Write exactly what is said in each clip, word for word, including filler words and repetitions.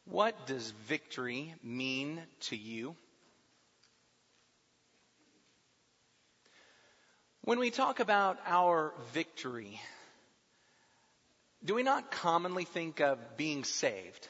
What does victory mean to you? When we talk about our victory, do we not commonly think of being saved?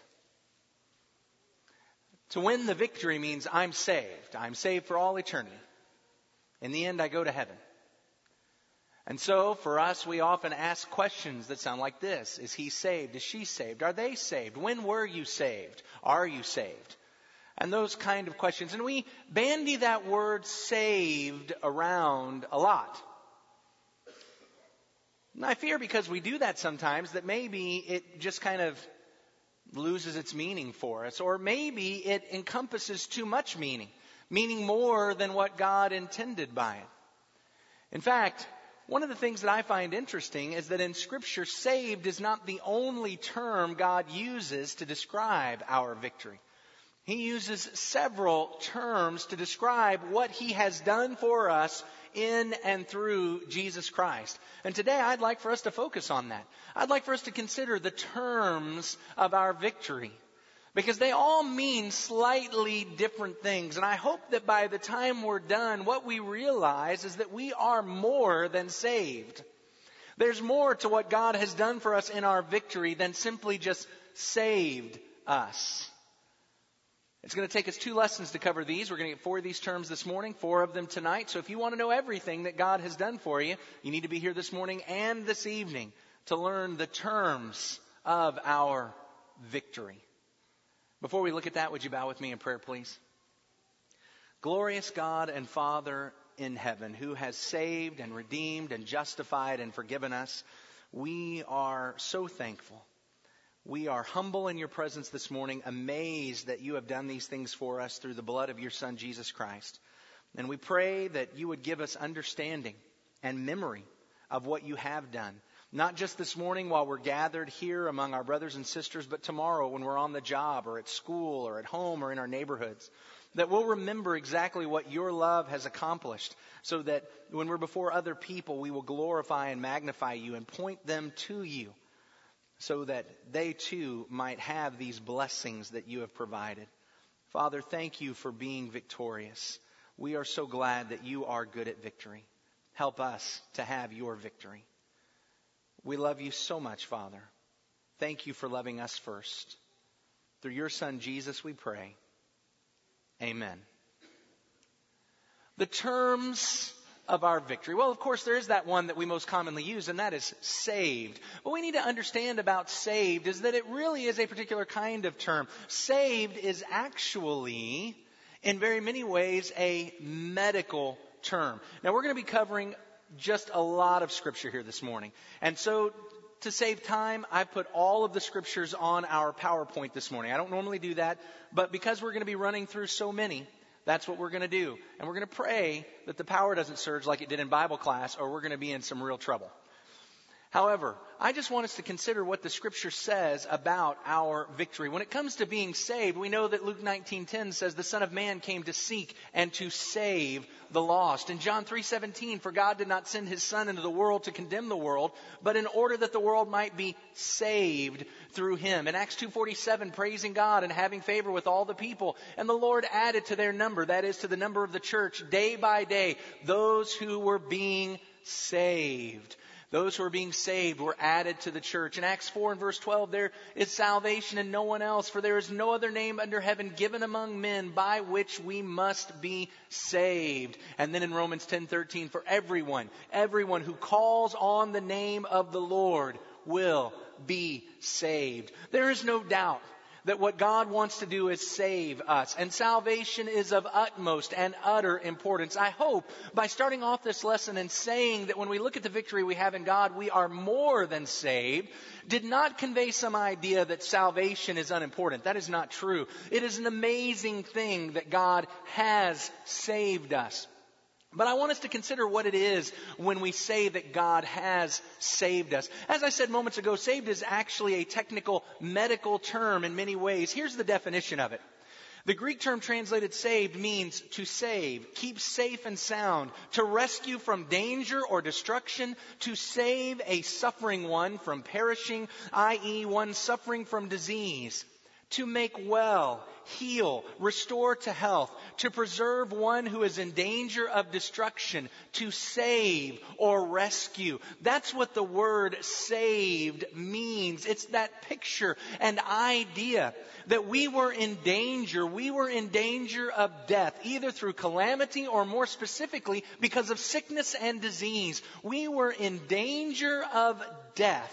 To win the victory means I'm saved. I'm saved for all eternity. In the end, I go to heaven. And so, for us, we often ask questions that sound like this. Is he saved? Is she saved? Are they saved? When were you saved? Are you saved? And those kind of questions. And we bandy that word saved around a lot. And I fear because we do that sometimes that maybe it just kind of loses its meaning for us. Or maybe it encompasses too much meaning. Meaning more than what God intended by it. In fact, one of the things that I find interesting is that in Scripture, saved is not the only term God uses to describe our victory. He uses several terms to describe what He has done for us in and through Jesus Christ. And today I'd like for us to focus on that. I'd like for us to consider the terms of our victory. Because they all mean slightly different things. And I hope that by the time we're done, what we realize is that we are more than saved. There's more to what God has done for us in our victory than simply just saved us. It's going to take us two lessons to cover these. We're going to get four of these terms this morning, four of them tonight. So if you want to know everything that God has done for you, you need to be here this morning and this evening to learn the terms of our victory. Before we look at that, would you bow with me in prayer, please? Glorious God and Father in heaven, who has saved and redeemed and justified and forgiven us, we are so thankful. We are humble in your presence this morning, amazed that you have done these things for us through the blood of your Son, Jesus Christ. And we pray that you would give us understanding and memory of what you have done. Not just this morning while we're gathered here among our brothers and sisters, but tomorrow when we're on the job or at school or at home or in our neighborhoods. That we'll remember exactly what your love has accomplished so that when we're before other people, we will glorify and magnify you and point them to you so that they too might have these blessings that you have provided. Father, thank you for being victorious. We are so glad that you are good at victory. Help us to have your victory. We love you so much, Father. Thank you for loving us first. Through your Son, Jesus, we pray. Amen. The terms of our victory. Well, of course, there is that one that we most commonly use, and that is saved. What we need to understand about saved is that it really is a particular kind of term. Saved is actually, in very many ways, a medical term. Now, we're going to be covering just a lot of scripture here this morning. And so to save time, I put all of the scriptures on our PowerPoint this morning. I don't normally do that, but because we're going to be running through so many, that's what we're going to do. And we're going to pray that the power doesn't surge like it did in Bible class, or we're going to be in some real trouble. However, I just want us to consider what the Scripture says about our victory. When it comes to being saved, we know that Luke nineteen ten says the Son of Man came to seek and to save the lost. In John three seventeen, for God did not send his Son into the world to condemn the world, but in order that the world might be saved through him. In Acts two forty-seven, praising God and having favor with all the people. And the Lord added to their number, that is to the number of the church, day by day, those who were being saved. Those who are being saved were added to the church. In Acts four and verse twelve, there is salvation in no one else, for there is no other name under heaven given among men by which we must be saved. And then in Romans ten thirteen, for everyone, everyone who calls on the name of the Lord will be saved. There is no doubt that what God wants to do is save us. And salvation is of utmost and utter importance. I hope by starting off this lesson and saying that when we look at the victory we have in God, we are more than saved, did not convey some idea that salvation is unimportant. That is not true. It is an amazing thing that God has saved us. But I want us to consider what it is when we say that God has saved us. As I said moments ago, saved is actually a technical medical term in many ways. Here's the definition of it. The Greek term translated saved means to save, keep safe and sound, to rescue from danger or destruction, to save a suffering one from perishing, that is one suffering from disease, to make well, heal, restore to health, to preserve one who is in danger of destruction, to save or rescue. That's what the word saved means. It's that picture and idea that we were in danger. We were in danger of death, either through calamity or more specifically because of sickness and disease. We were in danger of death.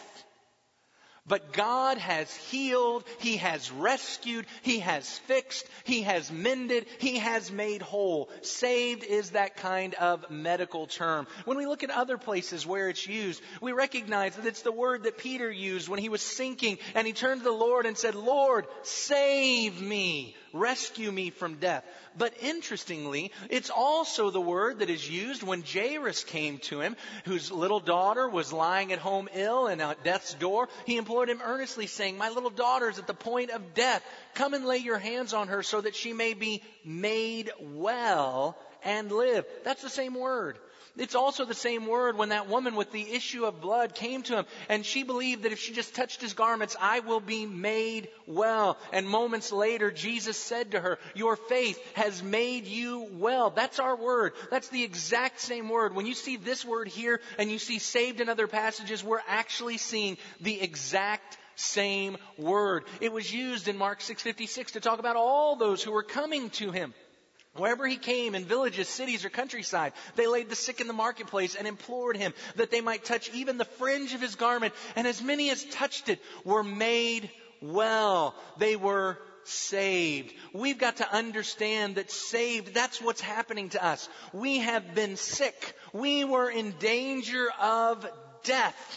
But God has healed, He has rescued, He has fixed, He has mended, He has made whole. Saved is that kind of medical term. When we look at other places where it's used, we recognize that it's the word that Peter used when he was sinking and he turned to the Lord and said, Lord, save me, rescue me from death. But interestingly, it's also the word that is used when Jairus came to him, whose little daughter was lying at home ill and at death's door. He implored him earnestly, saying, my little daughter is at the point of death. Come and lay your hands on her so that she may be made well and live. That's the same word. It's also the same word when that woman with the issue of blood came to him and she believed that if she just touched his garments, I will be made well. And moments later, Jesus said to her, your faith has made you well. That's our word. That's the exact same word. When you see this word here and you see saved in other passages, we're actually seeing the exact same word. It was used in Mark six fifty-six to talk about all those who were coming to him. Wherever he came, in villages, cities, or countryside, they laid the sick in the marketplace and implored him that they might touch even the fringe of his garment. And as many as touched it were made well. They were saved. We've got to understand that saved, that's what's happening to us. We have been sick. We were in danger of death.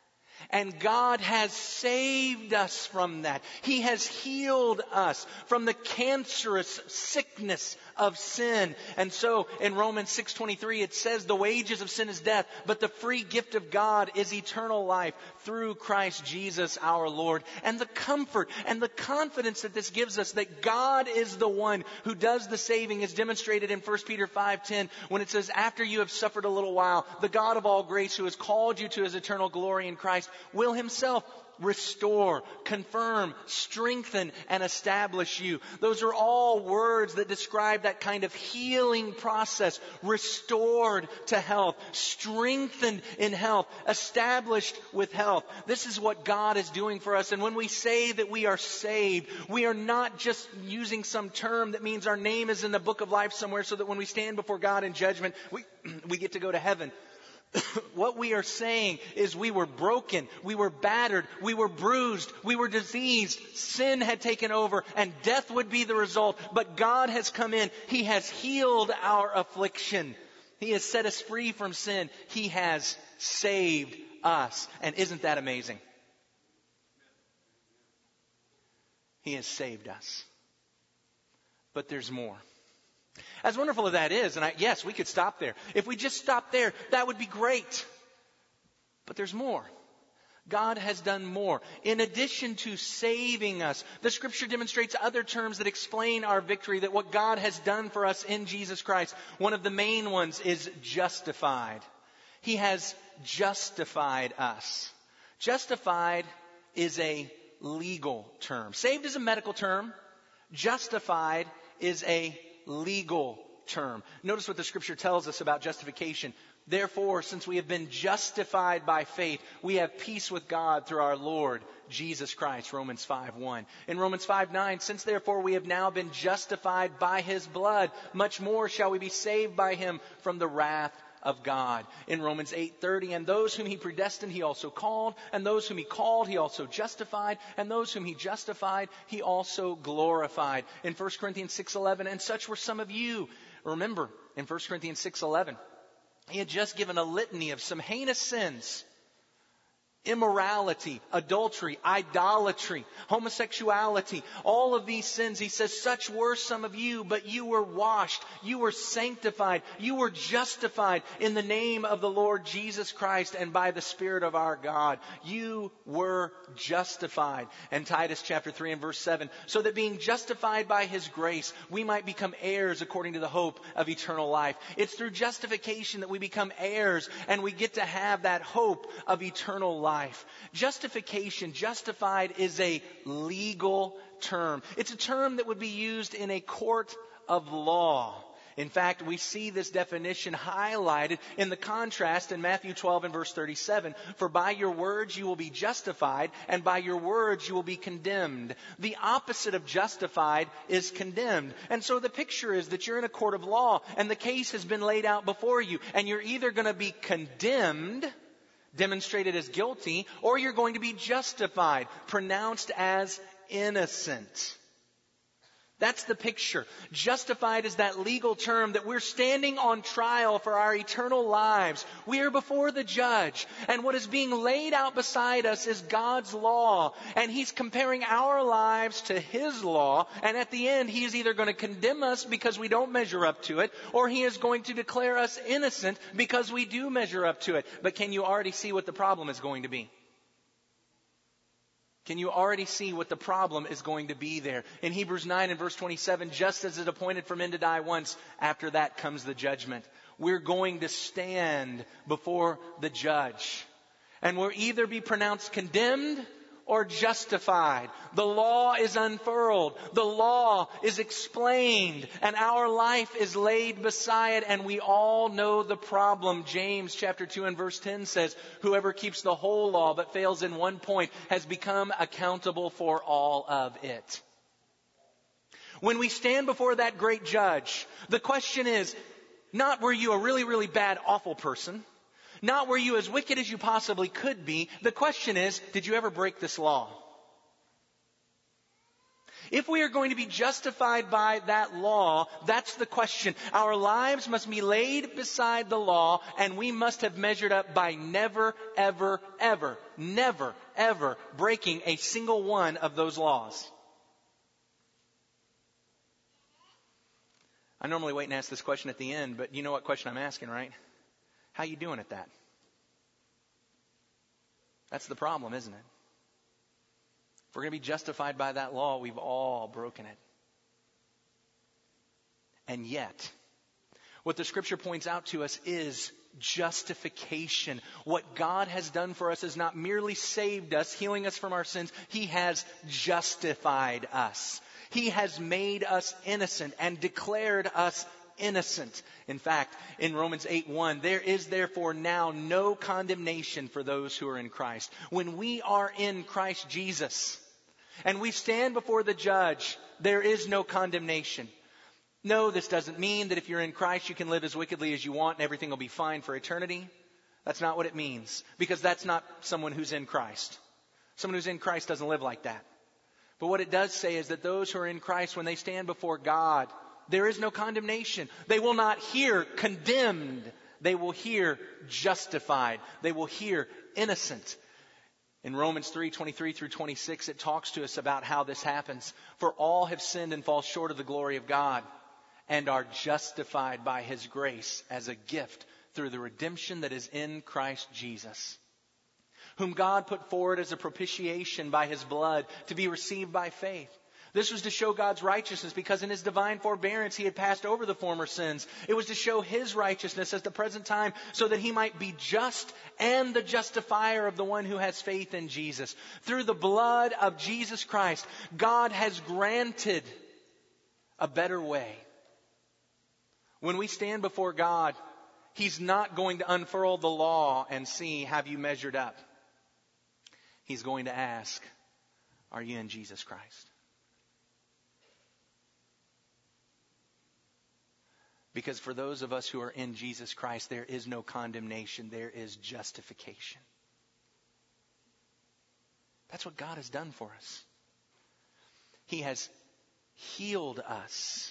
And God has saved us from that. He has healed us from the cancerous sickness of sin. And so in Romans six twenty-three it says the wages of sin is death, but the free gift of God is eternal life through Christ Jesus our Lord. And the comfort and the confidence that this gives us that God is the one who does the saving is demonstrated in First Peter five ten when it says, after you have suffered a little while, the God of all grace who has called you to his eternal glory in Christ will himself restore, confirm, strengthen, and establish you. Those are all words that describe that kind of healing process. Restored to health, strengthened in health, established with health. This is what God is doing for us. And when we say that we are saved, we are not just using some term that means our name is in the book of life somewhere so that when we stand before God in judgment, we, we get to go to heaven. What we are saying is we were broken, we were battered, we were bruised, we were diseased, sin had taken over, and death would be the result. But God has come in. He has healed our affliction. He has set us free from sin. He has saved us. And isn't that amazing? He has saved us. But there's more. As wonderful as that is, and I, yes, we could stop there. If we just stop there, that would be great. But there's more. God has done more. In addition to saving us, the Scripture demonstrates other terms that explain our victory, that what God has done for us in Jesus Christ. One of the main ones is justified. He has justified us. Justified is a legal term. Saved is a medical term. Justified is a legal term. Notice what the Scripture tells us about justification. Therefore, since we have been justified by faith, we have peace with God through our Lord Jesus Christ. Romans five one. In Romans five nine, since therefore we have now been justified by his blood, much more shall we be saved by him from the wrath of God. In Romans eight thirty, and those whom he predestined he also called, and those whom he called he also justified, and those whom he justified he also glorified. In First Corinthians six eleven, and such were some of you. Remember, in First Corinthians six eleven, he had just given a litany of some heinous sins. Immorality, adultery, idolatry, homosexuality, all of these sins. He says, such were some of you, but you were washed, you were sanctified, you were justified in the name of the Lord Jesus Christ and by the Spirit of our God. You were justified. And Titus chapter three and verse seven, so that being justified by his grace, we might become heirs according to the hope of eternal life. It's through justification that we become heirs and we get to have that hope of eternal life. life. Justification, justified, is a legal term. It's a term that would be used in a court of law. In fact, we see this definition highlighted in the contrast in Matthew twelve and verse thirty-seven. For by your words you will be justified, and by your words you will be condemned. The opposite of justified is condemned. And so the picture is that you're in a court of law, and the case has been laid out before you, and you're either going to be condemned, demonstrated as guilty, or you're going to be justified, pronounced as innocent. That's the picture. Justified is that legal term that we're standing on trial for our eternal lives. We are before the judge. And what is being laid out beside us is God's law. And He's comparing our lives to His law. And at the end, He is either going to condemn us because we don't measure up to it, or He is going to declare us innocent because we do measure up to it. But can you already see what the problem is going to be? Can you already see what the problem is going to be there? In Hebrews nine and verse twenty-seven, just as it appointed for men to die once, after that comes the judgment. We're going to stand before the judge. And we'll either be pronounced condemned or justified. The law is unfurled. The law is explained. And our life is laid beside. And we all know the problem. James chapter two and verse ten says, whoever keeps the whole law but fails in one point has become accountable for all of it. When we stand before that great judge, the question is, not were you a really, really bad, awful person? Not were you as wicked as you possibly could be. The question is, did you ever break this law? If we are going to be justified by that law, that's the question. Our lives must be laid beside the law, and we must have measured up by never, ever, ever, never, ever breaking a single one of those laws. I normally wait and ask this question at the end, but you know what question I'm asking, right? How you doing at that? That's the problem, isn't it? If we're going to be justified by that law, we've all broken it. And yet, what the Scripture points out to us is justification. What God has done for us is not merely saved us, healing us from our sins. He has justified us. He has made us innocent and declared us innocent. In fact, in Romans eight one, there is therefore now no condemnation for those who are in Christ. When we are in Christ Jesus and we stand before the judge, there is no condemnation. No, this doesn't mean that if you're in Christ, you can live as wickedly as you want and everything will be fine for eternity. That's not what it means, because that's not someone who's in Christ. Someone who's in Christ doesn't live like that. But what it does say is that those who are in Christ, when they stand before God, there is no condemnation. They will not hear condemned. They will hear justified. They will hear innocent. In Romans three twenty-three through twenty-six, it talks to us about how this happens. For all have sinned and fall short of the glory of God, and are justified by His grace as a gift through the redemption that is in Christ Jesus, whom God put forward as a propitiation by His blood to be received by faith. This was to show God's righteousness, because in His divine forbearance He had passed over the former sins. It was to show His righteousness at the present time, so that He might be just and the justifier of the one who has faith in Jesus. Through the blood of Jesus Christ, God has granted a better way. When we stand before God, He's not going to unfurl the law and see, have you measured up? He's going to ask, are you in Jesus Christ? Because for those of us who are in Jesus Christ, there is no condemnation. There is justification. That's what God has done for us. He has healed us.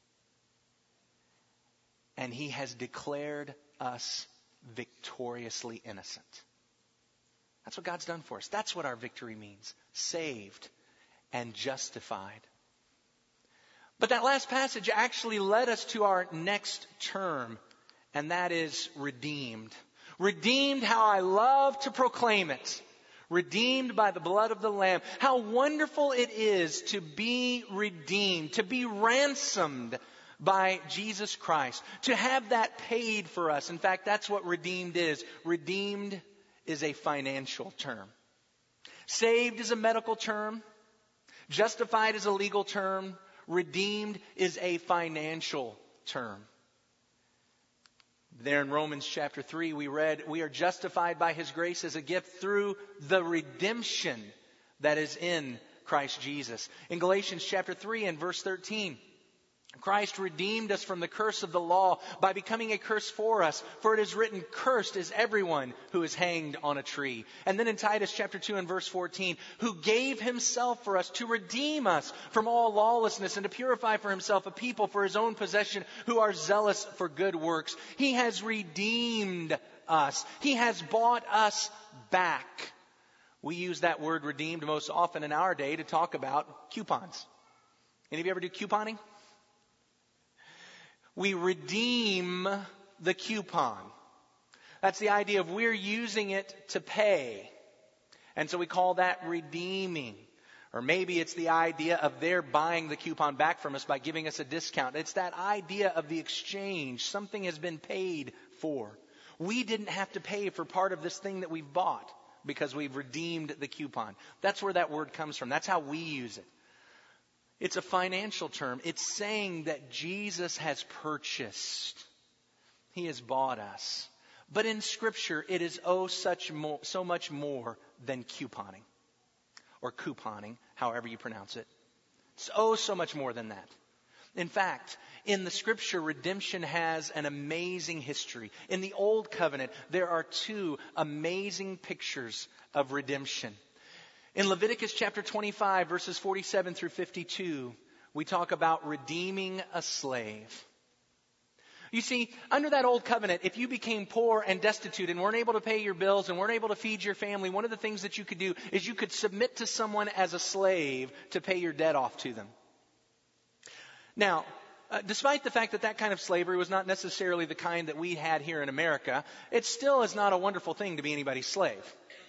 And He has declared us victoriously innocent. That's what God's done for us. That's what our victory means. Saved and justified. But that last passage actually led us to our next term, and that is redeemed. Redeemed, how I love to proclaim it. Redeemed by the blood of the Lamb. How wonderful it is to be redeemed, to be ransomed by Jesus Christ, to have that paid for us. In fact, that's what redeemed is. Redeemed is a financial term. Saved is a medical term. Justified is a legal term. Redeemed is a financial term. There in Romans chapter three, we read, we are justified by His grace as a gift through the redemption that is in Christ Jesus. In Galatians chapter three and verse thirteen, Christ redeemed us from the curse of the law by becoming a curse for us. For it is written, cursed is everyone who is hanged on a tree. And then in Titus chapter two and verse fourteen, who gave Himself for us to redeem us from all lawlessness and to purify for Himself a people for His own possession who are zealous for good works. He has redeemed us. He has bought us back. We use that word redeemed most often in our day to talk about coupons. Any of you ever do couponing? We redeem the coupon. That's the idea of we're using it to pay. And so we call that redeeming. Or maybe it's the idea of they're buying the coupon back from us by giving us a discount. It's that idea of the exchange. Something has been paid for. We didn't have to pay for part of this thing that we've bought because we've redeemed the coupon. That's where that word comes from. That's how we use it. It's a financial term. It's saying that Jesus has purchased. He has bought us. But in Scripture, it is oh such more, so much more than couponing. Or couponing, however you pronounce it. It's oh so much more than that. In fact, in the Scripture, redemption has an amazing history. In the Old Covenant, there are two amazing pictures of redemption. In Leviticus chapter twenty-five, verses forty-seven through fifty-two, we talk about redeeming a slave. You see, under that old covenant, if you became poor and destitute and weren't able to pay your bills and weren't able to feed your family, one of the things that you could do is you could submit to someone as a slave to pay your debt off to them. Now, uh, despite the fact that that kind of slavery was not necessarily the kind that we had here in America, it still is not a wonderful thing to be anybody's slave.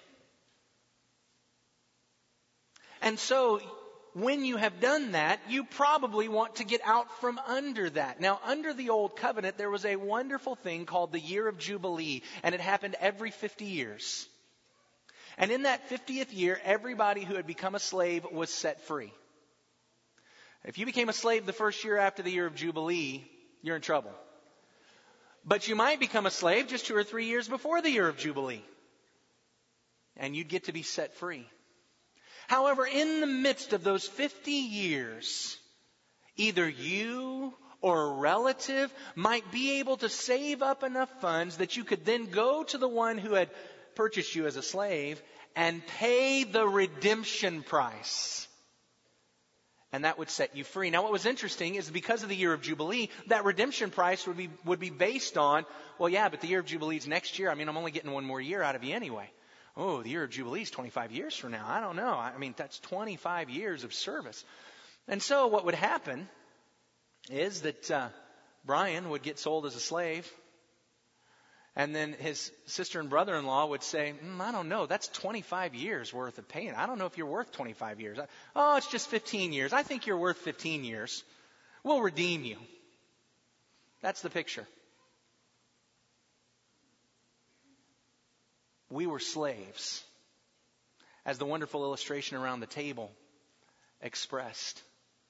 And so, when you have done that, you probably want to get out from under that. Now, under the Old Covenant, there was a wonderful thing called the Year of Jubilee, and it happened every fifty years. And in that fiftieth year, everybody who had become a slave was set free. If you became a slave the first year after the Year of Jubilee, you're in trouble. But you might become a slave just two or three years before the Year of Jubilee, and you'd get to be set free. However, in the midst of those fifty years, either you or a relative might be able to save up enough funds that you could then go to the one who had purchased you as a slave and pay the redemption price. And that would set you free. Now, what was interesting is because of the Year of Jubilee, that redemption price would be would be based on, well, yeah, but the Year of Jubilee is next year. I mean, I'm only getting one more year out of you anyway. Oh, the Year of Jubilee is twenty-five years from now. I don't know. I mean, that's twenty-five years of service. And so what would happen is that uh, Brian would get sold as a slave. And then his sister and brother-in-law would say, mm, I don't know, that's twenty-five years worth of paying. I don't know if you're worth twenty-five years. Oh, it's just fifteen years. I think you're worth fifteen years. We'll redeem you. That's the picture. We were slaves, as the wonderful illustration around the table expressed.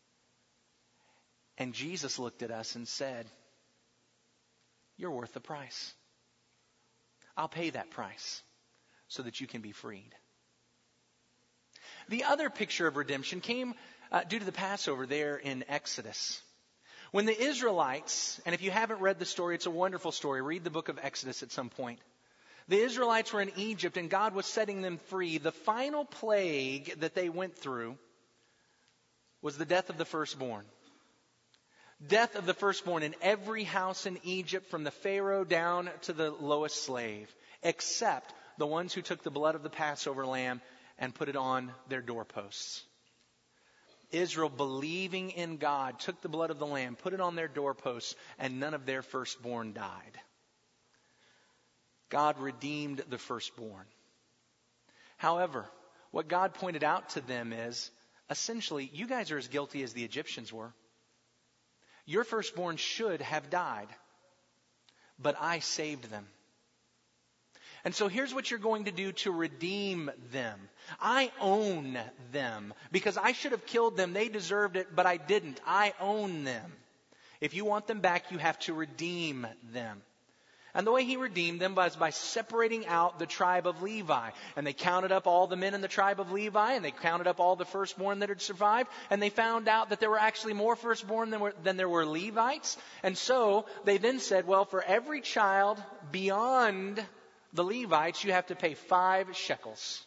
And Jesus looked at us and said, you're worth the price. I'll pay that price so that you can be freed. The other picture of redemption came uh, due to the Passover there in Exodus. When the Israelites, and if you haven't read the story, it's a wonderful story. Read the book of Exodus at some point. The Israelites were in Egypt and God was setting them free. The final plague that they went through was the death of the firstborn. Death of the firstborn in every house in Egypt, from the Pharaoh down to the lowest slave, except the ones who took the blood of the Passover lamb and put it on their doorposts. Israel, believing in God, took the blood of the lamb, put it on their doorposts, and none of their firstborn died. God redeemed the firstborn. However, what God pointed out to them is, essentially, you guys are as guilty as the Egyptians were. Your firstborn should have died, but I saved them. And so here's what you're going to do to redeem them. I own them because I should have killed them. They deserved it, but I didn't. I own them. If you want them back, you have to redeem them. And the way he redeemed them was by separating out the tribe of Levi. And they counted up all the men in the tribe of Levi, and they counted up all the firstborn that had survived, and they found out that there were actually more firstborn than, were, than there were Levites. And so they then said, well, for every child beyond the Levites, you have to pay five shekels.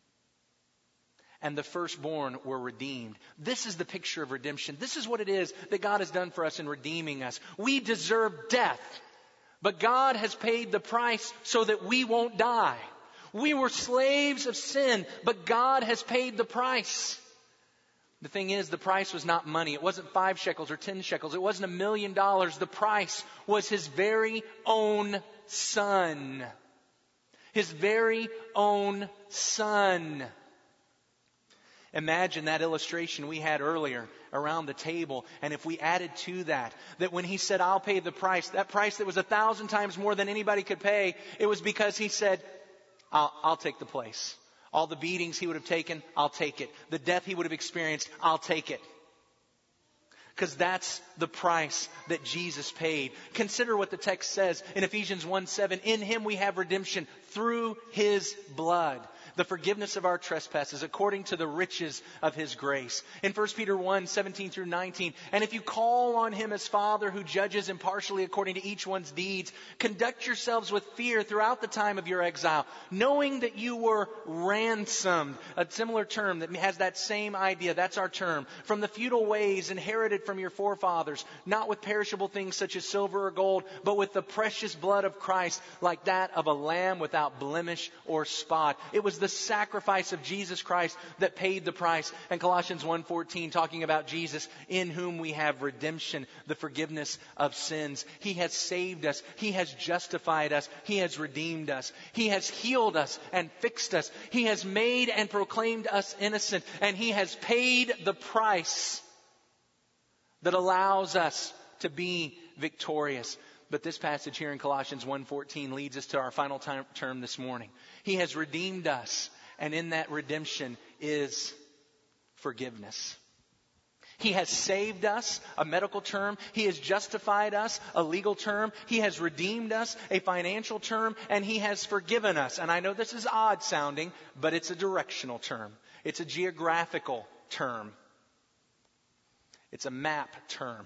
And the firstborn were redeemed. This is the picture of redemption. This is what it is that God has done for us in redeeming us. We deserve death, but God has paid the price so that we won't die. We were slaves of sin, but God has paid the price. The thing is, the price was not money. It wasn't five shekels or ten shekels. It wasn't a million dollars. The price was His very own Son. His very own Son. Imagine that illustration we had earlier around the table. And if we added to that, that when He said, I'll pay the price, that price that was a thousand times more than anybody could pay, it was because He said, I'll, I'll take the place. All the beatings He would have taken, I'll take it. The death He would have experienced, I'll take it. Because that's the price that Jesus paid. Consider what the text says in Ephesians one seven. In Him we have redemption through His blood, the forgiveness of our trespasses according to the riches of His grace. In First Peter one seventeen through nineteen, and if you call on Him as Father who judges impartially according to each one's deeds, conduct yourselves with fear throughout the time of your exile, knowing that you were ransomed. A similar term that has that same idea. That's our term. From the futile ways inherited from your forefathers, not with perishable things such as silver or gold, but with the precious blood of Christ, like that of a lamb without blemish or spot. It was the sacrifice of Jesus Christ that paid the price. And Colossians one fourteen, talking about Jesus, in whom we have redemption, the forgiveness of sins. He has saved us. He has justified us. He has redeemed us. He has healed us and fixed us. He has made and proclaimed us innocent. And He has paid the price that allows us to be victorious. But this passage here in Colossians one fourteen leads us to our final time, term this morning. He has redeemed us, and in that redemption is forgiveness. He has saved us, a medical term. He has justified us, a legal term. He has redeemed us, a financial term. And He has forgiven us. And I know this is odd sounding, but it's a directional term. It's a geographical term. It's a map term.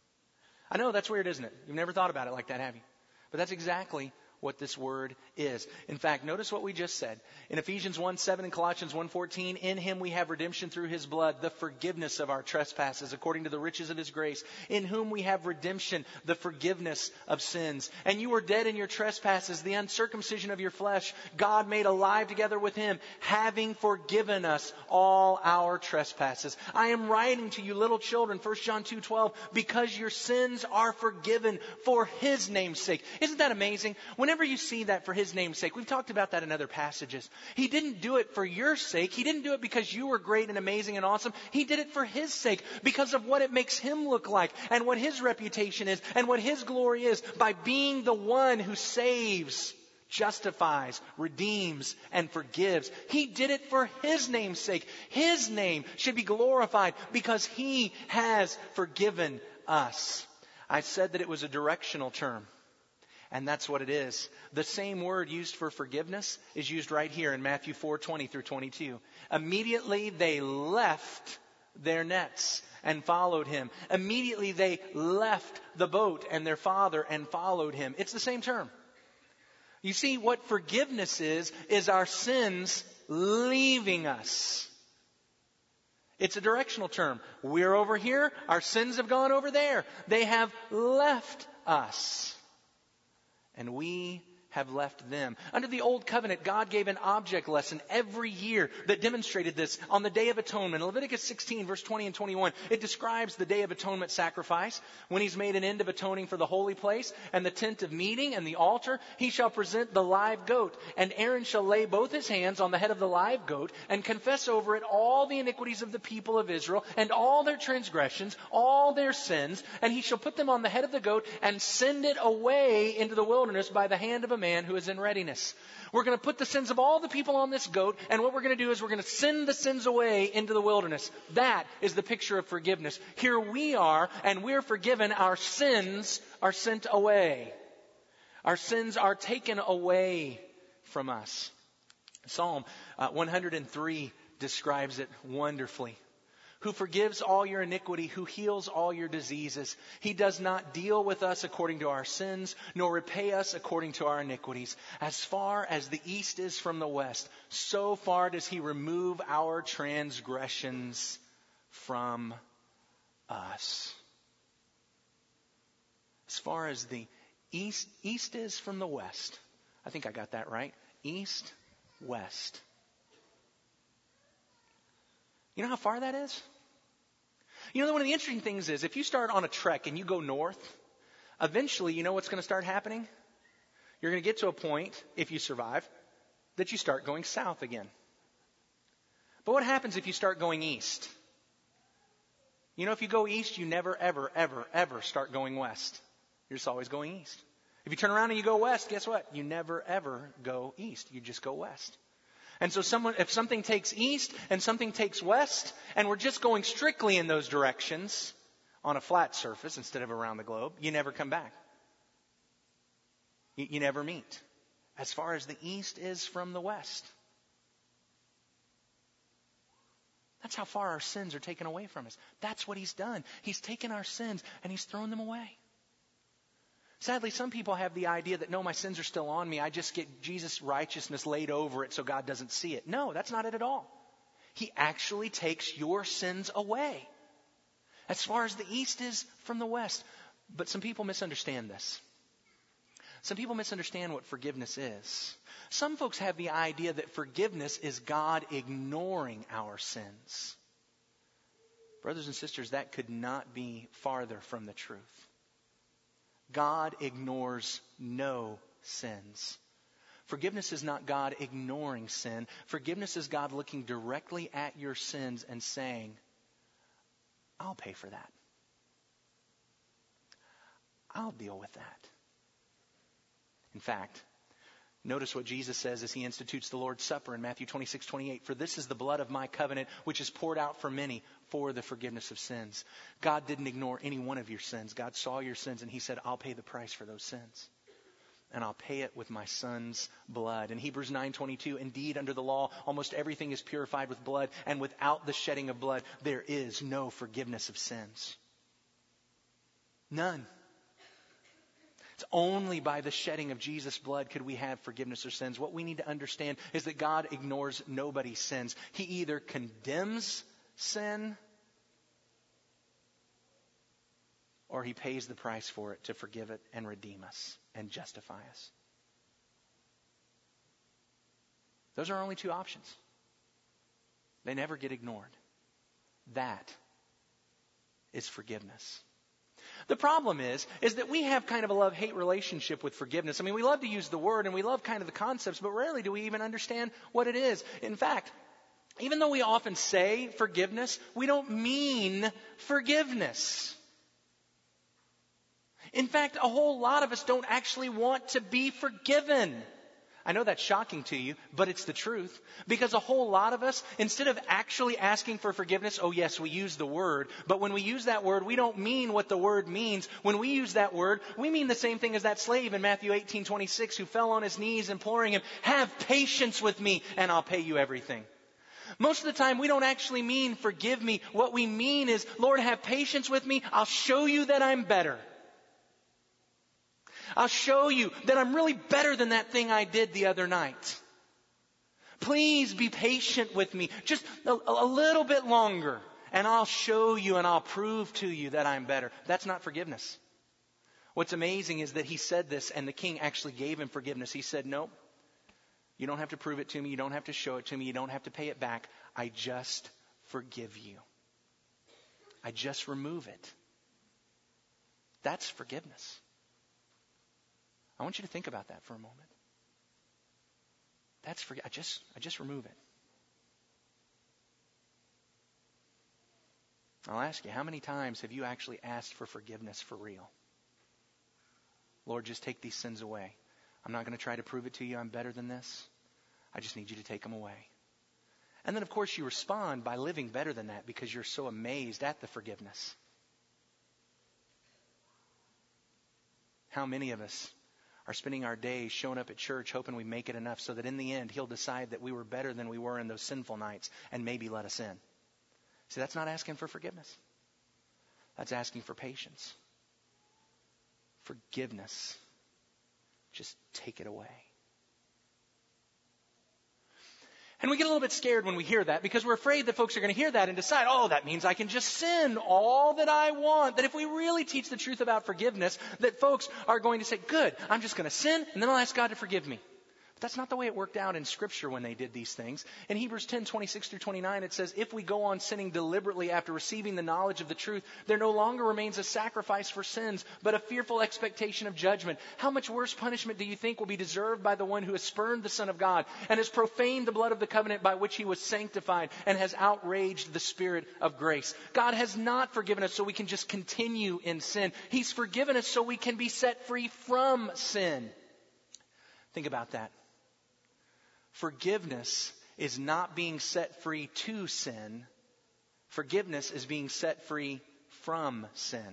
I know that's weird, isn't it? You've never thought about it like that, have you? But that's exactly what this word is. In fact, notice what we just said. In Ephesians one seven and Colossians one fourteen, in Him we have redemption through His blood, the forgiveness of our trespasses according to the riches of His grace, in whom we have redemption, the forgiveness of sins. And you were dead in your trespasses, the uncircumcision of your flesh, God made alive together with Him, having forgiven us all our trespasses. I am writing to you, little children, First John two twelve, because your sins are forgiven for His name's sake. Isn't that amazing? Whenever you see that, for His name's sake, we've talked about that in other passages. He didn't do it for your sake. He didn't do it because you were great and amazing and awesome. He did it for His sake, because of what it makes Him look like and what His reputation is and what His glory is, by being the one who saves, justifies, redeems, and forgives. He did it for His name's sake. His name should be glorified because He has forgiven us. I said that it was a directional term. And that's what it is. The same word used for forgiveness is used right here in Matthew four twenty through twenty-two. Immediately they left their nets and followed Him. Immediately they left the boat and their father and followed Him. It's the same term. You see, what forgiveness is, is our sins leaving us. It's a directional term. We're over here. Our sins have gone over there. They have left us. And we have left them. Under the Old Covenant, God gave an object lesson every year that demonstrated this on the Day of Atonement. In Leviticus sixteen, verse twenty and twenty-one, it describes the Day of Atonement sacrifice. When He's made an end of atoning for the holy place and the tent of meeting and the altar, He shall present the live goat. And Aaron shall lay both his hands on the head of the live goat and confess over it all the iniquities of the people of Israel and all their transgressions, all their sins. And he shall put them on the head of the goat and send it away into the wilderness by the hand of a man who is in readiness. We're going to put the sins of all the people on this goat, and what we're going to do is we're going to send the sins away into the wilderness. That is the picture of forgiveness. Here we are, and we're forgiven. Our sins are sent away. Our sins are taken away from us. Psalm uh, one hundred three describes it wonderfully. Who forgives all your iniquity, who heals all your diseases. He does not deal with us according to our sins, nor repay us according to our iniquities. As far as the east is from the west, so far does he remove our transgressions from us. As far as the east, east is from the west. I think I got that right. East, west. You know how far that is? You know, one of the interesting things is if you start on a trek and you go north, eventually you know what's going to start happening? You're going to get to a point, if you survive, that you start going south again. But what happens if you start going east? You know, if you go east, you never, ever, ever, ever start going west. You're just always going east. If you turn around and you go west, guess what? You never, ever go east. You just go west. And so someone, if something takes east and something takes west, and we're just going strictly in those directions on a flat surface instead of around the globe, you never come back. You, you never meet. As far as the east is from the west. That's how far our sins are taken away from us. That's what he's done. He's taken our sins and he's thrown them away. Sadly, some people have the idea that, no, my sins are still on me. I just get Jesus' righteousness laid over it so God doesn't see it. No, that's not it at all. He actually takes your sins away. As far as the east is from the west. But some people misunderstand this. Some people misunderstand what forgiveness is. Some folks have the idea that forgiveness is God ignoring our sins. Brothers and sisters, that could not be farther from the truth. God ignores no sins. Forgiveness is not God ignoring sin. Forgiveness is God looking directly at your sins and saying, I'll pay for that. I'll deal with that. In fact, notice what Jesus says as he institutes the Lord's Supper in Matthew twenty-six twenty-eight. For this is the blood of my covenant, which is poured out for many for the forgiveness of sins. God didn't ignore any one of your sins. God saw your sins and he said, I'll pay the price for those sins. And I'll pay it with my son's blood. In Hebrews nine twenty-two, indeed, under the law, almost everything is purified with blood. And without the shedding of blood, there is no forgiveness of sins. None. It's only by the shedding of Jesus' blood could we have forgiveness of sins. What we need to understand is that God ignores nobody's sins. He either condemns sin or he pays the price for it to forgive it and redeem us and justify us. Those are our only two options. They never get ignored. That is forgiveness. The problem is, is that we have kind of a love-hate relationship with forgiveness. I mean, we love to use the word and we love kind of the concepts, but rarely do we even understand what it is. In fact, even though we often say forgiveness, we don't mean forgiveness. In fact, a whole lot of us don't actually want to be forgiven. I know that's shocking to you, but it's the truth. Because a whole lot of us, instead of actually asking for forgiveness, oh yes, we use the word. But when we use that word, we don't mean what the word means. When we use that word, we mean the same thing as that slave in Matthew eighteen twenty-six who fell on his knees imploring him, have patience with me and I'll pay you everything. Most of the time, we don't actually mean forgive me. What we mean is, Lord, have patience with me. I'll show you that I'm better. I'll show you that I'm really better than that thing I did the other night. Please be patient with me. Just a, a little bit longer. And I'll show you and I'll prove to you that I'm better. That's not forgiveness. What's amazing is that he said this and the king actually gave him forgiveness. He said, no, you don't have to prove it to me. You don't have to show it to me. You don't have to pay it back. I just forgive you. I just remove it. That's forgiveness. I want you to think about that for a moment. That's for I just I just remove it. I'll ask you, how many times have you actually asked for forgiveness for real? Lord, just take these sins away. I'm not going to try to prove it to you I'm better than this. I just need you to take them away. And then, of course, you respond by living better than that because you're so amazed at the forgiveness. How many of us are spending our days showing up at church hoping we make it enough so that in the end He'll decide that we were better than we were in those sinful nights and maybe let us in? See, that's not asking for forgiveness. That's asking for patience. Forgiveness. Just take it away. And we get a little bit scared when we hear that because we're afraid that folks are going to hear that and decide, oh, that means I can just sin all that I want. That if we really teach the truth about forgiveness, that folks are going to say, good, I'm just going to sin and then I'll ask God to forgive me. But that's not the way it worked out in Scripture when they did these things. In Hebrews ten, twenty-six through twenty-nine, it says, if we go on sinning deliberately after receiving the knowledge of the truth, there no longer remains a sacrifice for sins, but a fearful expectation of judgment. How much worse punishment do you think will be deserved by the one who has spurned the Son of God and has profaned the blood of the covenant by which He was sanctified and has outraged the Spirit of grace? God has not forgiven us so we can just continue in sin. He's forgiven us so we can be set free from sin. Think about that. Forgiveness is not being set free to sin. Forgiveness is being set free from sin.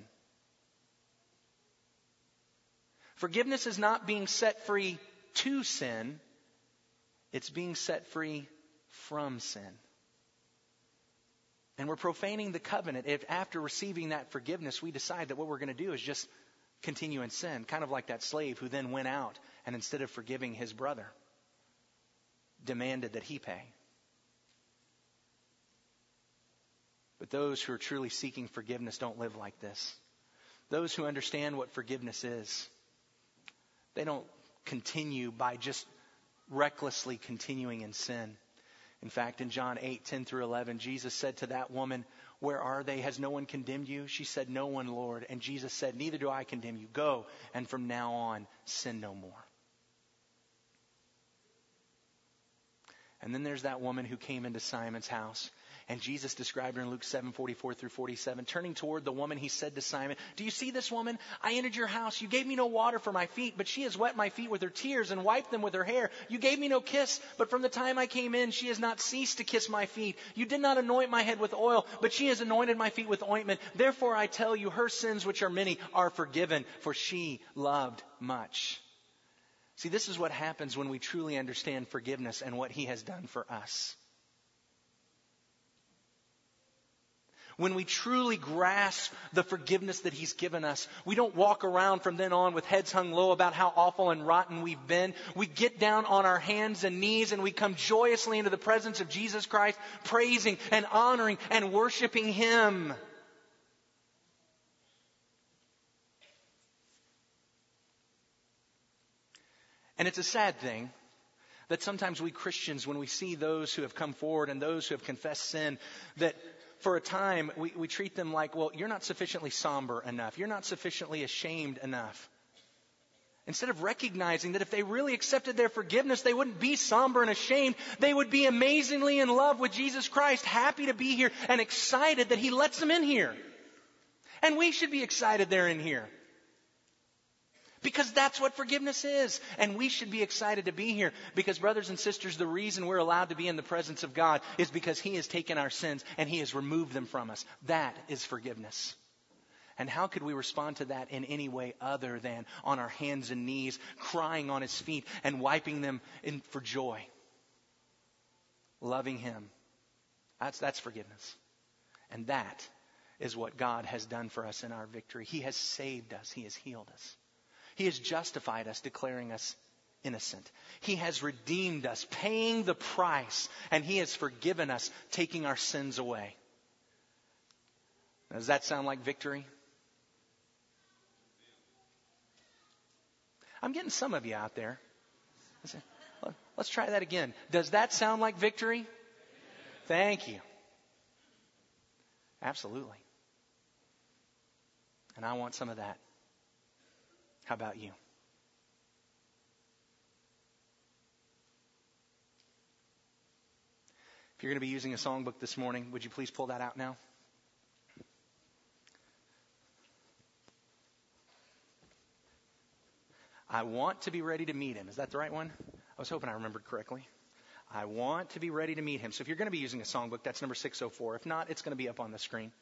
Forgiveness is not being set free to sin. It's being set free from sin. And we're profaning the covenant if after receiving that forgiveness we decide that what we're going to do is just continue in sin. Kind of like that slave who then went out and instead of forgiving his brother, demanded that he pay. But those who are truly seeking forgiveness don't live like this. Those who understand what forgiveness is, they don't continue by just recklessly continuing in sin. In fact, in John eight, ten through eleven, Jesus said to that woman, where are they? Has no one condemned you? She said, no one, Lord. And Jesus said, neither do I condemn you. Go, and from now on, sin no more. And then there's that woman who came into Simon's house. And Jesus described her in Luke seven, forty-four through forty-seven. Turning toward the woman, He said to Simon, do you see this woman? I entered your house. You gave me no water for my feet, but she has wet my feet with her tears and wiped them with her hair. You gave me no kiss, but from the time I came in, she has not ceased to kiss my feet. You did not anoint my head with oil, but she has anointed my feet with ointment. Therefore I tell you, her sins, which are many, are forgiven, for she loved much. See, this is what happens when we truly understand forgiveness and what He has done for us. When we truly grasp the forgiveness that He's given us, we don't walk around from then on with heads hung low about how awful and rotten we've been. We get down on our hands and knees and we come joyously into the presence of Jesus Christ, praising and honoring and worshiping Him. And it's a sad thing that sometimes we Christians, when we see those who have come forward and those who have confessed sin, that for a time we, we treat them like, well, you're not sufficiently somber enough. You're not sufficiently ashamed enough. Instead of recognizing that if they really accepted their forgiveness, they wouldn't be somber and ashamed. They would be amazingly in love with Jesus Christ, happy to be here and excited that He lets them in here. And we should be excited they're in here. Because that's what forgiveness is. And we should be excited to be here. Because, brothers and sisters, the reason we're allowed to be in the presence of God is because He has taken our sins and He has removed them from us. That is forgiveness. And how could we respond to that in any way other than on our hands and knees, crying on His feet and wiping them in for joy? Loving Him. That's, that's forgiveness. And that is what God has done for us in our victory. He has saved us. He has healed us. He has justified us, declaring us innocent. He has redeemed us, paying the price, and He has forgiven us, taking our sins away. Now, does that sound like victory? I'm getting some of you out there. Let's try that again. Does that sound like victory? Thank you. Absolutely. And I want some of that. How about you? If you're going to be using a songbook this morning, would you please pull that out now? I want to be ready to meet him. Is that the right one? I was hoping I remembered correctly. I want to be ready to meet him. So if you're going to be using a songbook, that's number six oh four. If not, it's going to be up on the screen.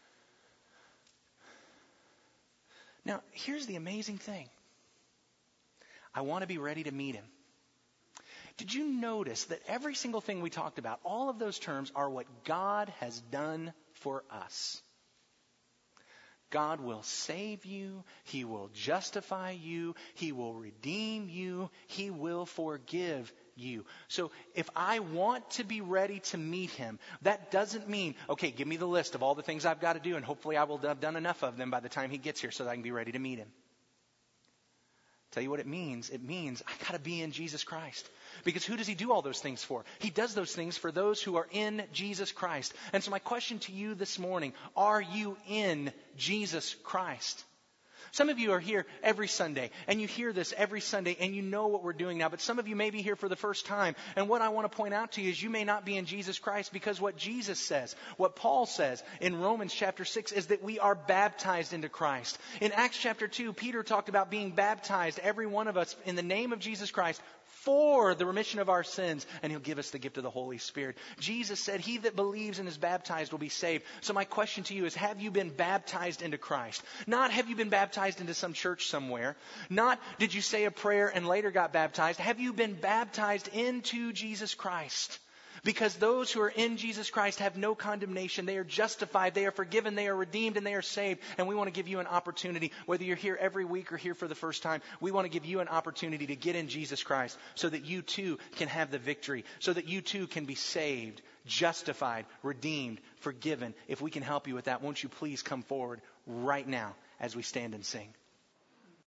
Now, here's the amazing thing. I want to be ready to meet him. Did you notice that every single thing we talked about, all of those terms are what God has done for us? God will save you. He will justify you. He will redeem you. He will forgive you. So if I want to be ready to meet him, that doesn't mean, okay, give me the list of all the things I've got to do, and hopefully I will have done enough of them by the time he gets here so that I can be ready to meet him. Tell you what it means. It means I got to be in Jesus Christ. Because who does he do all those things for? He does those things for those who are in Jesus Christ. And so my question to you this morning, are you in Jesus Christ? Some of you are here every Sunday, and you hear this every Sunday, and you know what we're doing now. But some of you may be here for the first time. And what I want to point out to you is you may not be in Jesus Christ because what Jesus says, what Paul says in Romans chapter six is that we are baptized into Christ. In Acts chapter two, Peter talked about being baptized, every one of us, in the name of Jesus Christ, for the remission of our sins, and he'll give us the gift of the Holy Spirit. Jesus said, he that believes and is baptized will be saved. So my question to you is, have you been baptized into Christ? Not have you been baptized into some church somewhere. Not did you say a prayer and later got baptized. Have you been baptized into Jesus Christ? Because those who are in Jesus Christ have no condemnation. They are justified. They are forgiven. They are redeemed, and they are saved. And we want to give you an opportunity, whether you're here every week or here for the first time, we want to give you an opportunity to get in Jesus Christ so that you too can have the victory, so that you too can be saved, justified, redeemed, forgiven. If we can help you with that, won't you please come forward right now as we stand and sing.